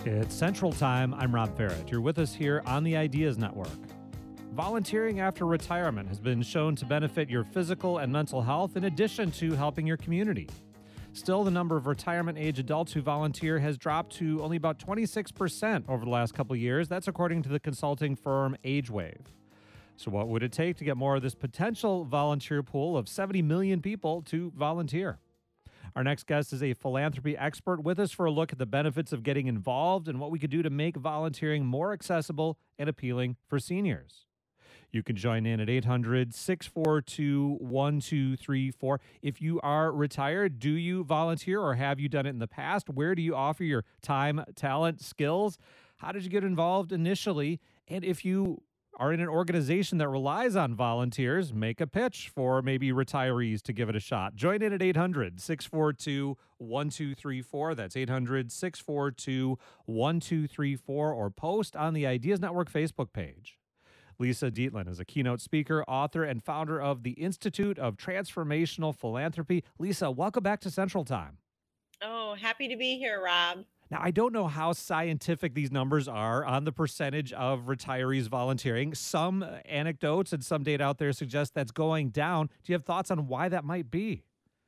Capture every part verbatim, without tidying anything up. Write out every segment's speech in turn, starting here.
It's Central Time. I'm Rob Farrett. You're with us here on the Ideas Network. Volunteering after retirement has been shown to benefit your physical and mental health in addition to helping your community. Still, the number of retirement age adults who volunteer has dropped to only about twenty-six percent over the last couple of years. That's according to the consulting firm AgeWave. So what would it take to get more of this potential volunteer pool of seventy million people to volunteer? Our next guest is a philanthropy expert with us for a look at the benefits of getting involved and what we could do to make volunteering more accessible and appealing for seniors. You can join in at eight hundred, six four two, one two three four. If you are retired, do you volunteer or have you done it in the past? Where do you offer your time, talent, skills? How did you get involved initially? And if you are in an organization that relies on volunteers, make a pitch for maybe retirees to give it a shot. Join in at eight hundred, six four two, one two three four. That's eight hundred, six four two, one two three four, or post on the Ideas Network Facebook page. Lisa Dietland is a keynote speaker, author, and founder of the Institute of Transformational Philanthropy. Lisa, welcome back to Central Time. Oh, happy to be here, Rob. Now, I don't know how scientific these numbers are on the percentage of retirees volunteering. Some anecdotes and some data out there suggest that's going down. Do you have thoughts on why that might be?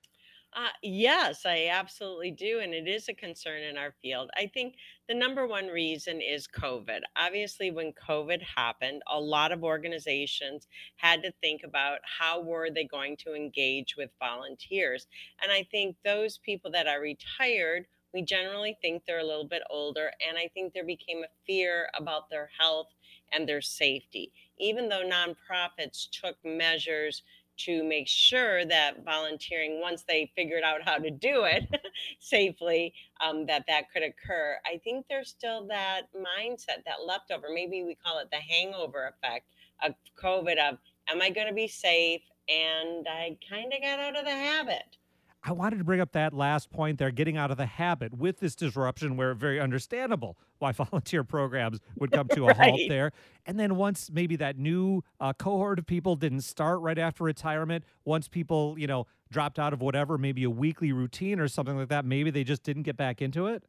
Uh, yes, I absolutely do. And it is a concern in our field. I think the number one reason is COVID. Obviously, when COVID happened, a lot of organizations had to think about how were they going to engage with volunteers. And I think those people that are retired, we generally think they're a little bit older. And I think there became a fear about their health and their safety. Even though nonprofits took measures to make sure that volunteering, once they figured out how to do it safely, um, that that could occur. I think there's still that mindset, that leftover, maybe we call it the hangover effect of COVID of, am I going to be safe? And I kind of got out of the habit. I wanted to bring up that last point there, getting out of the habit with this disruption where very understandable why volunteer programs would come to a Right. halt there. And then once maybe that new uh, cohort of people didn't start right after retirement, once people, you know, dropped out of whatever, maybe a weekly routine or something like that, maybe they just didn't get back into it.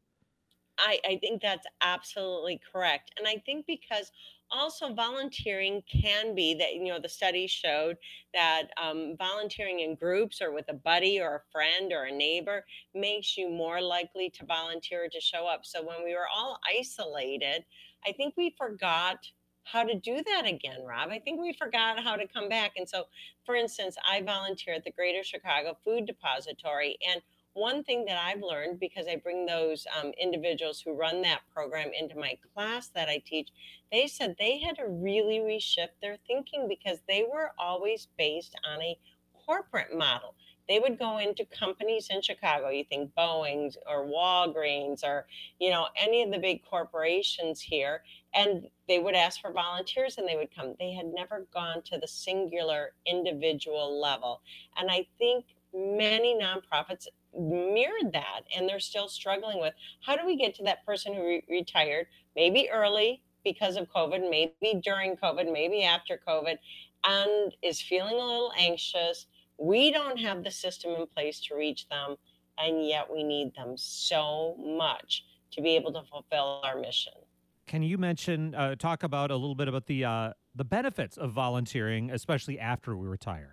I, I think that's absolutely correct. And I think because also volunteering can be that, you know, the study showed that um, volunteering in groups or with a buddy or a friend or a neighbor makes you more likely to volunteer or to show up. So when we were all isolated, I think we forgot how to do that again, Rob. I think we forgot how to come back. And so, for instance, I volunteer at the Greater Chicago Food Depository. And one thing that I've learned, because I bring those um, individuals who run that program into my class that I teach, they said they had to really reshift their thinking because they were always based on a corporate model. They would go into companies in Chicago, you think Boeing or Walgreens or, you know, any of the big corporations here, and they would ask for volunteers and they would come. They had never gone to the singular individual level. And I think many nonprofits mirrored that, and they're still struggling with how do we get to that person who re- retired, maybe early because of COVID, maybe during COVID, maybe after COVID, and is feeling a little anxious. We don't have the system in place to reach them, and yet we need them so much to be able to fulfill our mission. Can you mention, uh, talk about a little bit about the uh, the benefits of volunteering, especially after we retire?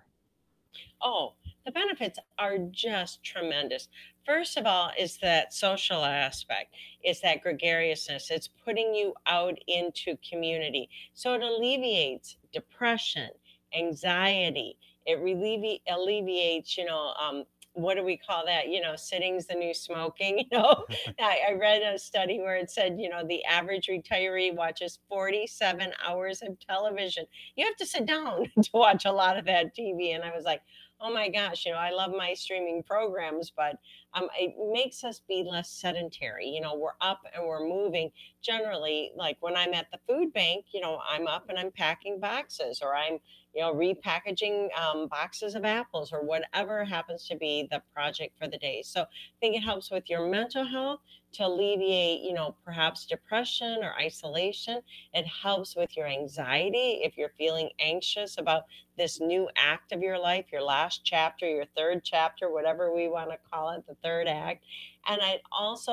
Oh, the benefits are just tremendous. First of all, is that social aspect, is that gregariousness. It's putting you out into community. So it alleviates depression, anxiety. It allevi- alleviates, you know, um, what do we call that? You know, sitting's the new smoking. You know, I, I read a study where it said, you know, the average retiree watches forty-seven hours of television. You have to sit down to watch a lot of that T V. And I was like, oh my gosh, you know, I love my streaming programs, but um, it makes us be less sedentary. You know, we're up and we're moving. Generally, like when I'm at the food bank, you know, I'm up and I'm packing boxes, or I'm, you know, repackaging um, boxes of apples, or whatever happens to be the project for the day. So I think it helps with your mental health to alleviate, you know, perhaps depression or isolation. It helps with your anxiety if you're feeling anxious about this new act of your life, your last chapter, your third chapter, whatever we want to call it, the third act. And it also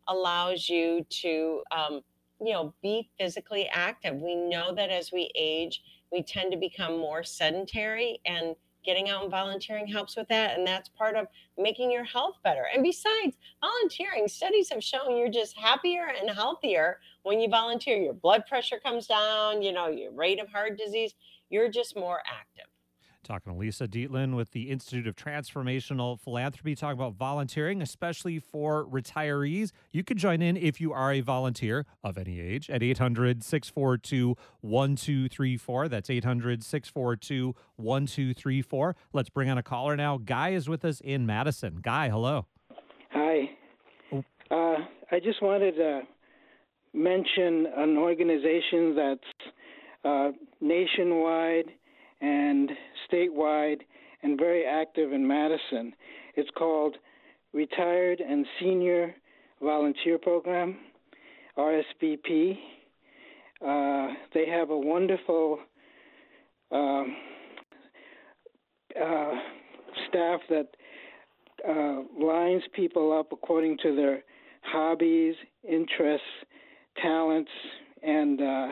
allows you to, um, you know, be physically active. We know that as we age, we tend to become more sedentary, and getting out and volunteering helps with that. And that's part of making your health better. And besides, volunteering, studies have shown you're just happier and healthier when you volunteer. Your blood pressure comes down, you know, your rate of heart disease, you're just more active. Talking to Lisa Dietland with the Institute of Transformational Philanthropy, talking about volunteering, especially for retirees. You can join in if you are a volunteer of any age at eight hundred, six four two, one two three four. That's eight hundred, six four two, one two three four. Let's bring on a caller now. Guy is with us in Madison. Guy, hello. Hi. Oh. Uh, I just wanted to mention an organization that's uh, nationwide and statewide and very active in Madison. It's called Retired and Senior Volunteer Program, R S V P. Uh, they have a wonderful uh, uh, staff that uh, lines people up according to their hobbies, interests, talents, and uh,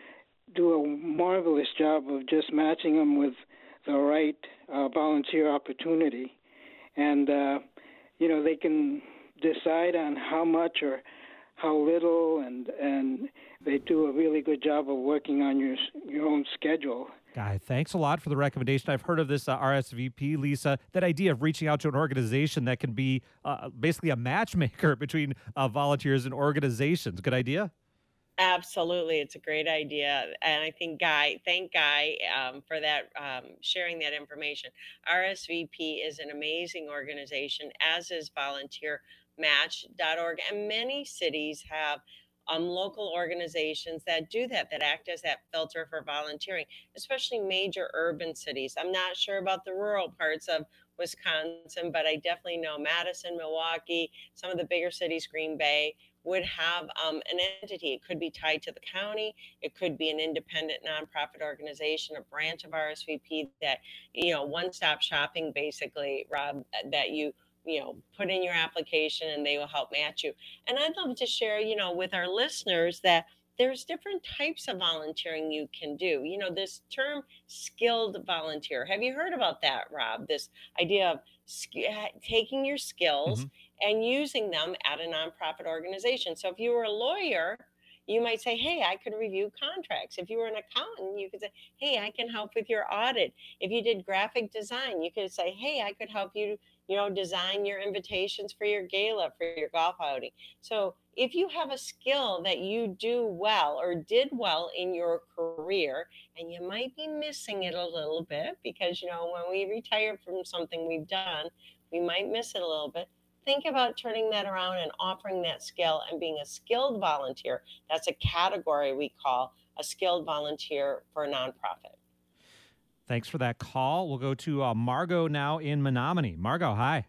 do a marvelous job of just matching them with the right uh, volunteer opportunity. And, uh, you know, they can decide on how much or how little, and and they do a really good job of working on your your own schedule. Guy, thanks a lot for the recommendation. I've heard of this uh, R S V P, Lisa, that idea of reaching out to an organization that can be uh, basically a matchmaker between uh, volunteers and organizations. Good idea? Absolutely. It's a great idea. And I think Guy, thank Guy um, for that, um, sharing that information. R S V P is an amazing organization, as is volunteer match dot org. And many cities have um, local organizations that do that, that act as that filter for volunteering, especially major urban cities. I'm not sure about the rural parts of Wisconsin, but I definitely know Madison, Milwaukee, some of the bigger cities, Green Bay, would have um, an entity. It could be tied to the county. It could be an independent nonprofit organization, a branch of R S V P that, you know, one-stop shopping, basically, Rob, that you, you know, put in your application and they will help match you. And I'd love to share, you know, with our listeners that there's different types of volunteering you can do. You know, this term skilled volunteer. Have you heard about that, Rob? This idea of sk- taking your skills Mm-hmm. and using them at a nonprofit organization. So if you were a lawyer, you might say, hey, I could review contracts. If you were an accountant, you could say, hey, I can help with your audit. If you did graphic design, you could say, hey, I could help you, you know, design your invitations for your gala, for your golf outing. So if you have a skill that you do well or did well in your career, and you might be missing it a little bit because, you know, when we retire from something we've done, we might miss it a little bit. Think about turning that around and offering that skill and being a skilled volunteer. That's a category we call a skilled volunteer for a nonprofit. Thanks for that call. We'll go to uh, Margot now in Menominee. Margot, hi.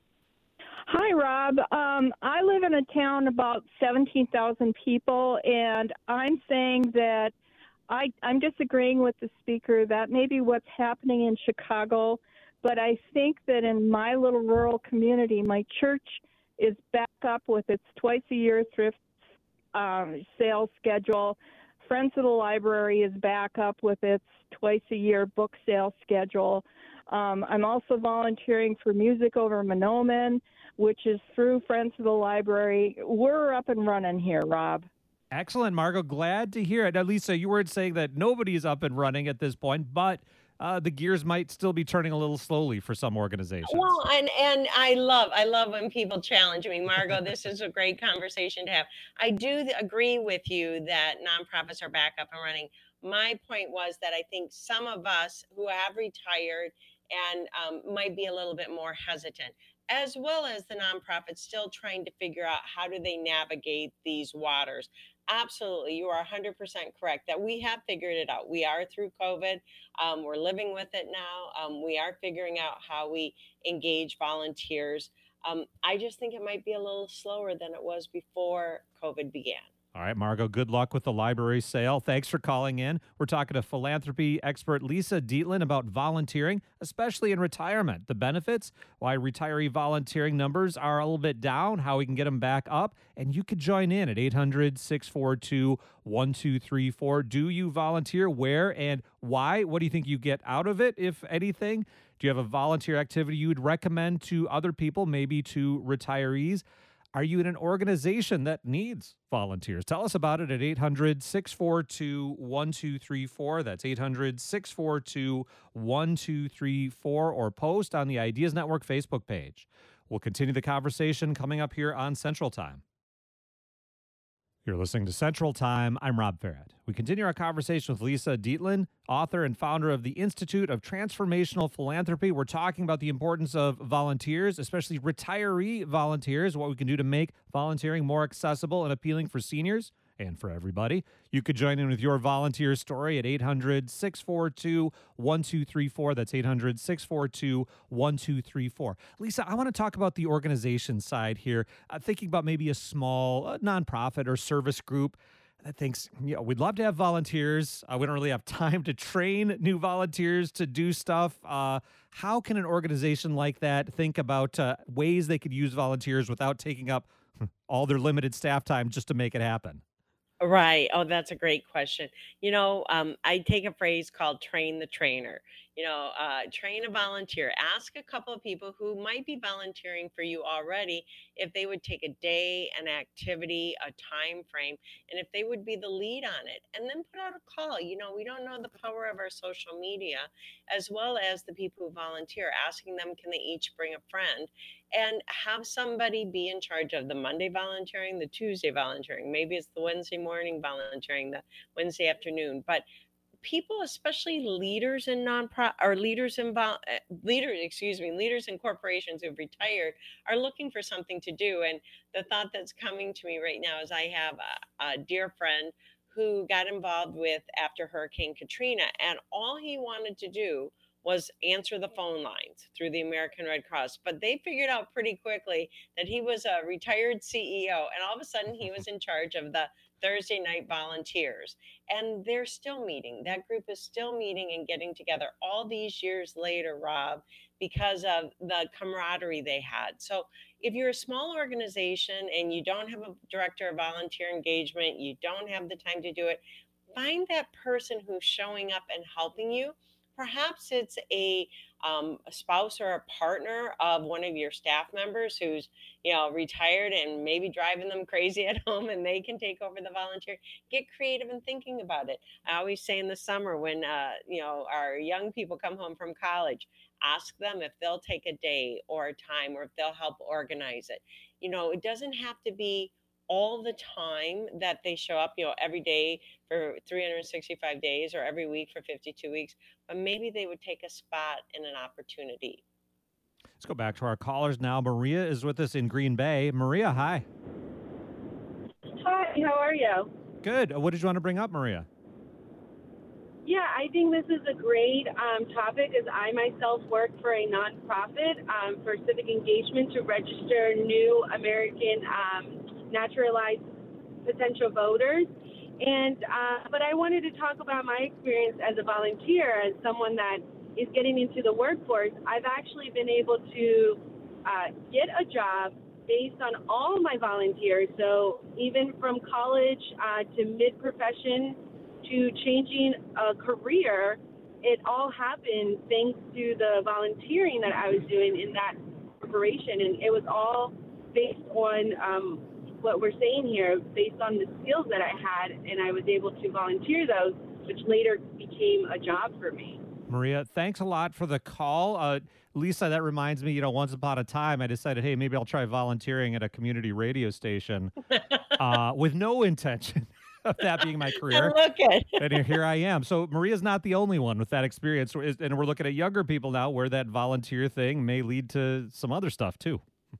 Hi, Rob. Um, I live in a town about seventeen thousand people, and I'm saying that I, I'm disagreeing with the speaker that maybe what's happening in Chicago, but I think that in my little rural community, my church is back up with its twice-a-year thrift um, sales schedule. Friends of the Library is back up with its twice-a-year book sale schedule. Um, I'm also volunteering for Music Over Monoman, which is through Friends of the Library. We're up and running here, Rob. Excellent, Margot. Glad to hear it. Now, Lisa, you weren't saying that nobody's up and running at this point, but uh, the gears might still be turning a little slowly for some organizations. Well, and and I love I love when people challenge me, Margot. This is a great conversation to have. I do th- agree with you that nonprofits are back up and running. My point was that I think some of us who have retired and um, might be a little bit more hesitant, as well as the nonprofits still trying to figure out how do they navigate these waters. Absolutely, you are one hundred percent correct that we have figured it out. We are through COVID. Um, we're living with it now. Um, we are figuring out how we engage volunteers. Um, I just think it might be a little slower than it was before COVID began. All right, Margot, good luck with the library sale. Thanks for calling in. We're talking to philanthropy expert Lisa Dietland about volunteering, especially in retirement, the benefits, why retiree volunteering numbers are a little bit down, how we can get them back up. And you could join in at eight hundred, six four two, one two three four. Do you volunteer? Where and why? What do you think you get out of it, if anything? Do you have a volunteer activity you would recommend to other people, maybe to retirees? Are you in an organization that needs volunteers? Tell us about it at eight hundred, six four two, one two three four. That's eight hundred, six four two, one two three four, or post on the Ideas Network Facebook page. We'll continue the conversation coming up here on Central Time. You're listening to Central Time. I'm Rob Farrett. We continue our conversation with Lisa Dietland, author and founder of the Institute of Transformational Philanthropy. We're talking about the importance of volunteers, especially retiree volunteers, what we can do to make volunteering more accessible and appealing for seniors and for everybody. You could join in with your volunteer story at eight hundred, six four two, one two three four. That's eight hundred, six four two, one two three four. Lisa, I want to talk about the organization side here, uh, thinking about maybe a small uh, nonprofit or service group that thinks, you know, we'd love to have volunteers. Uh, we don't really have time to train new volunteers to do stuff. Uh, how can an organization like that think about uh, ways they could use volunteers without taking up all their limited staff time just to make it happen? Right. Oh, that's a great question. You know, um, I take a phrase called train the trainer. You know, uh, train a volunteer. Ask a couple of people who might be volunteering for you already if they would take a day, an activity, a time frame, and if they would be the lead on it. And then put out a call. You know, we don't know the power of our social media, as well as the people who volunteer, asking them, can they each bring a friend? And have somebody be in charge of the Monday volunteering, the Tuesday volunteering. Maybe it's the Wednesday morning volunteering, the Wednesday afternoon. But people, especially leaders in nonprofit or leaders in vol- uh, leaders, excuse me, leaders in corporations who've retired are looking for something to do. And the thought that's coming to me right now is I have a, a dear friend who got involved with after Hurricane Katrina, and all he wanted to do was answer the phone lines through the American Red Cross. But they figured out pretty quickly that he was a retired C E O, and all of a sudden he was in charge of the Thursday night volunteers. And they're still meeting. That group is still meeting and getting together all these years later, Rob, because of the camaraderie they had. So if you're a small organization and you don't have a director of volunteer engagement, you don't have the time to do it, find that person who's showing up and helping you. Perhaps it's a, um, a spouse or a partner of one of your staff members who's, you know, retired and maybe driving them crazy at home, and they can take over the volunteer. Get creative in thinking about it. I always say in the summer when, uh, you know, our young people come home from college, ask them if they'll take a day or a time, or if they'll help organize it. You know, it doesn't have to be all the time that they show up, you know, every day for three hundred sixty-five days, or every week for fifty-two weeks, but maybe they would take a spot in an opportunity. Let's go back to our callers now. Maria is with us in Green Bay. Maria, hi. Hi, how are you? Good. What did you want to bring up, Maria? Yeah, I think this is a great um, topic, as I myself work for a nonprofit um, for civic engagement to register new American um, naturalized potential voters. And uh, but I wanted to talk about my experience as a volunteer, as someone that is getting into the workforce. I've actually been able to uh, get a job based on all my volunteers. So even from college uh, to mid-profession to changing a career, it all happened thanks to the volunteering that I was doing in that corporation. And it was all based on um, what we're saying here, based on the skills that I had, and I was able to volunteer those, which later became a job for me. Maria, thanks a lot for the call. Uh, Lisa, that reminds me, you know, once upon a time, I decided, hey, maybe I'll try volunteering at a community radio station uh, with no intention of that being my career. Look at And here I am. So Maria's not the only one with that experience. And we're looking at younger people now where that volunteer thing may lead to some other stuff too.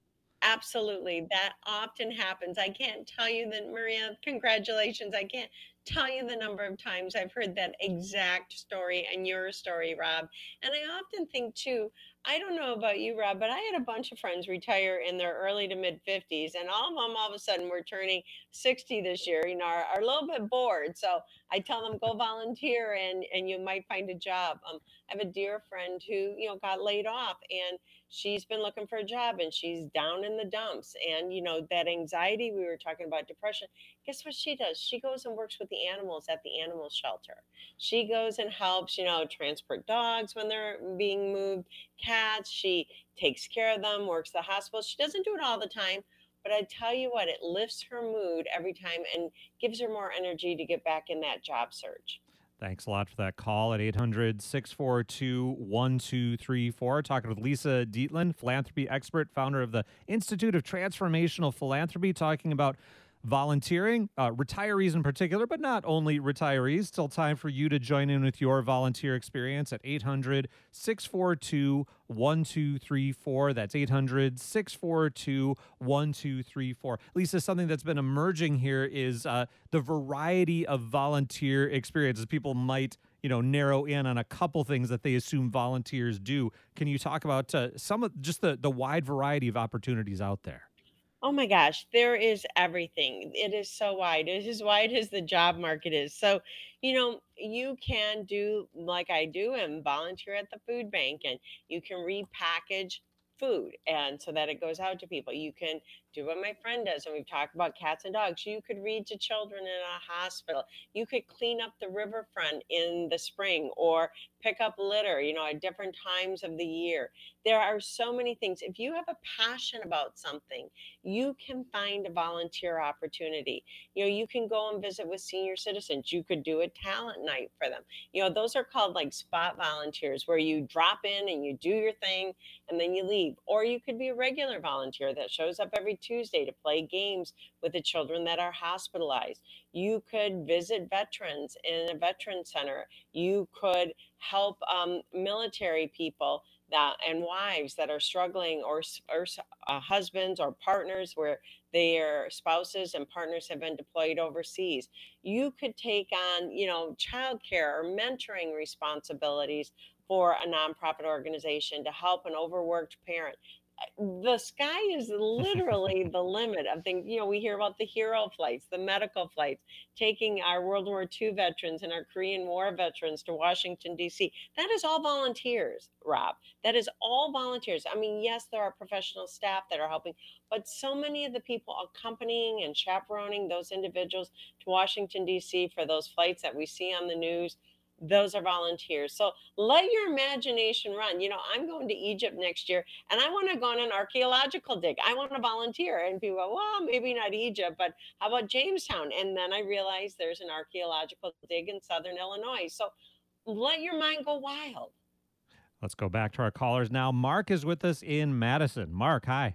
Absolutely. That often happens. I can't tell you that, Maria, congratulations. I can't tell you the number of times I've heard that exact story and your story, Rob. And I often think, too, I don't know about you, Rob, but I had a bunch of friends retire in their early to mid fifties, and all of them all of a sudden were turning sixty this year, you know, are, are a little bit bored. So I tell them, go volunteer and, and you might find a job. Um, I have a dear friend who, you know, got laid off, and she's been looking for a job and she's down in the dumps. And, you know, that anxiety, we were talking about depression. Guess what she does? She goes and works with the animals at the animal shelter. She goes and helps, you know, transport dogs when they're being moved, cats. She takes care of them, works the hospital. She doesn't do it all the time, but I tell you what, it lifts her mood every time and gives her more energy to get back in that job search. Thanks a lot for that call at eight hundred, six four two, one two three four. Talking with Lisa Dietland, philanthropy expert, founder of the Institute of Transformational Philanthropy, talking about volunteering, uh, retirees in particular, but not only retirees. Still time for you to join in with your volunteer experience at eight hundred, six four two, one two three four. That's eight hundred, six four two, one two three four. Lisa, something that's been emerging here is uh, the variety of volunteer experiences. People might, you know, narrow in on a couple things that they assume volunteers do. Can you talk about uh, some of just the, the wide variety of opportunities out there? Oh my gosh, there is everything. It is so wide. It is as wide as the job market is. So, you know, you can do like I do and volunteer at the food bank, and you can repackage food and so that it goes out to people. You can do what my friend does, and we've talked about cats and dogs. You could read to children in a hospital. You could clean up the riverfront in the spring or pick up litter, you know, at different times of the year. There are so many things. If you have a passion about something, you can find a volunteer opportunity. You know, you can go and visit with senior citizens. You could do a talent night for them. You know, those are called like spot volunteers, where you drop in and you do your thing and then you leave. Or you could be a regular volunteer that shows up every Tuesday to play games with the children that are hospitalized. You could visit veterans in a veteran center. You could help um, military people that and wives that are struggling, or, or uh, husbands or partners where their spouses and partners have been deployed overseas. You could take on, you know, childcare or mentoring responsibilities for a nonprofit organization to help an overworked parent. The sky is literally the limit of things. You know, we hear about the hero flights, the medical flights, taking our World War Two veterans and our Korean War veterans to Washington, D C. That is all volunteers, Rob. That is all volunteers. I mean, yes, there are professional staff that are helping, but so many of the people accompanying and chaperoning those individuals to Washington, D C for those flights that we see on the news, those are volunteers. So let your imagination run. You know, I'm going to Egypt next year, and I want to go on an archaeological dig. I want to volunteer. And people go, well, maybe not Egypt, but how about Jamestown? And then I realized there's an archaeological dig in southern Illinois. So let your mind go wild. Let's go back to our callers now. Mark is with us in Madison. Mark, hi.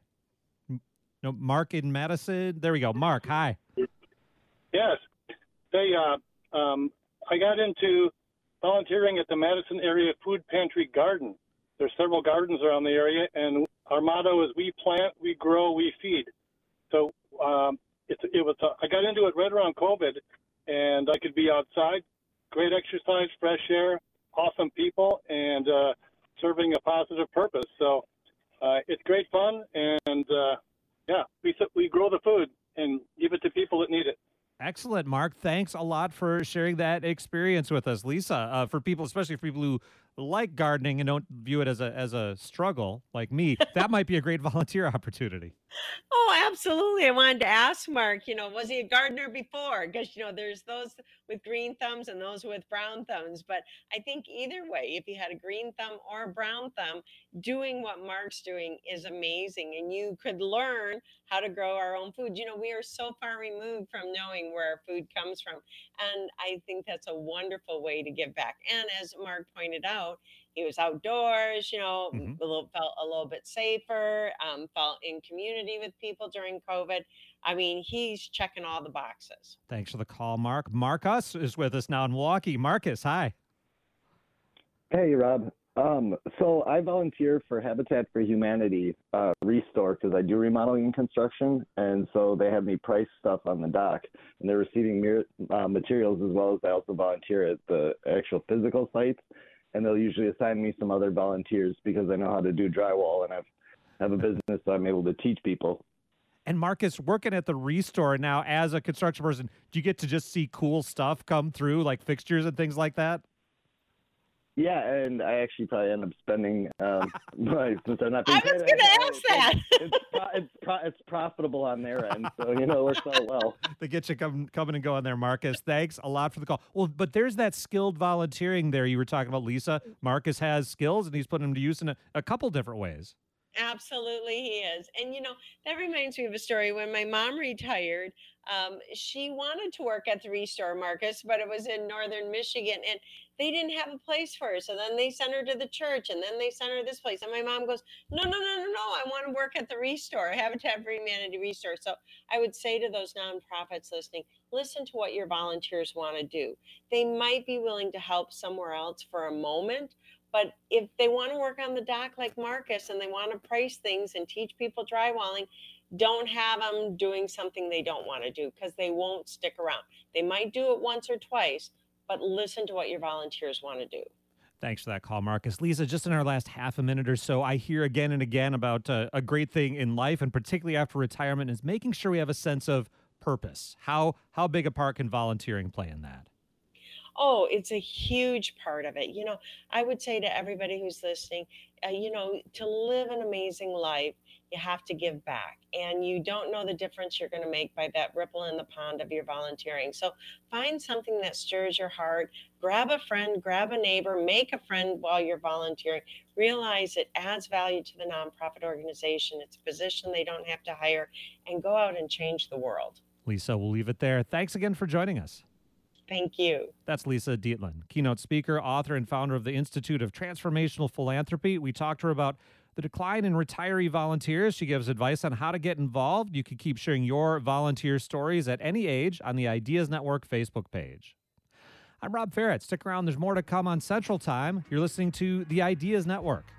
No, Mark in Madison. There we go. Mark, hi. Yes. They, uh, um, I got into volunteering at the Madison Area Food Pantry Garden. There's several gardens around the area, and our motto is we plant, we grow, we feed. So um, it, it was. Uh, I got into it right around COVID, and I could be outside, great exercise, fresh air, awesome people, and uh, serving a positive purpose. So uh, it's great fun, and uh, yeah, we we grow the food and give it to people that need it. Excellent, Mark. Thanks a lot for sharing that experience with us. Lisa, uh, for people, especially for people who like gardening and don't view it as a as a struggle like me, that might be a great volunteer opportunity. Oh, absolutely. I wanted to ask Mark, you know, was he a gardener before? Because, you know, there's those with green thumbs and those with brown thumbs. But I think either way, if you had a green thumb or a brown thumb, doing what Mark's doing is amazing. And you could learn how to grow our own food. You know, we are so far removed from knowing where our food comes from. And I think that's a wonderful way to give back. And as Mark pointed out, he was outdoors, you know, Mm-hmm. a little, felt a little bit safer, um, felt in community with people during COVID. I mean, he's checking all the boxes. Thanks for the call, Mark. Marcus is with us now in Milwaukee. Marcus, hi. Hey, Rob. Um, so I volunteer for Habitat for Humanity uh, Restore because I do remodeling and construction, and so they have me price stuff on the dock, and they're receiving mir- uh, materials as well as I also volunteer at the actual physical sites, and they'll usually assign me some other volunteers because I know how to do drywall and I've have a business, so I'm able to teach people. And Marcus, working at the Restore now as a construction person, do you get to just see cool stuff come through, like fixtures and things like that? Yeah, and I actually probably end up spending, um, right, since I'm not being I was going to ask that. It's, pro- it's, pro- it's profitable on their end, so, you know, it works out well. They get you come, coming and going there, Marcus. Thanks a lot for the call. Well, but there's that skilled volunteering there you were talking about, Lisa. Marcus has skills, and he's putting them to use in a, a couple different ways. Absolutely, he is. And, you know, that reminds me of a story. When my mom retired, um, she wanted to work at the Restore, Marcus, but it was in northern Michigan, and they didn't have a place for her. So then they sent her to the church, and then they sent her this place. And my mom goes, no, no, no, no, no. I want to work at the Restore, Habitat for Humanity Restore. So I would say to those nonprofits listening, listen to what your volunteers want to do. They might be willing to help somewhere else for a moment, but if they want to work on the dock like Marcus and they want to price things and teach people drywalling, don't have them doing something they don't want to do because they won't stick around. They might do it once or twice, but listen to what your volunteers want to do. Thanks for that call, Marcus. Lisa, just in our last half a minute or so, I hear again and again about uh, a great thing in life, and particularly after retirement, is making sure we have a sense of purpose. How, how big a part can volunteering play in that? Oh, it's a huge part of it. You know, I would say to everybody who's listening, uh, you know, to live an amazing life, you have to give back. And you don't know the difference you're going to make by that ripple in the pond of your volunteering. So find something that stirs your heart. Grab a friend, grab a neighbor, make a friend while you're volunteering. Realize it adds value to the nonprofit organization. It's a position they don't have to hire, and go out and change the world. Lisa, we'll leave it there. Thanks again for joining us. Thank you. That's Lisa Dietland, keynote speaker, author, and founder of the Institute of Transformational Philanthropy. We talked to her about the decline in retiree volunteers. She gives advice on how to get involved. You can keep sharing your volunteer stories at any age on the Ideas Network Facebook page. I'm Rob Ferret. Stick around. There's more to come on Central Time. You're listening to the Ideas Network.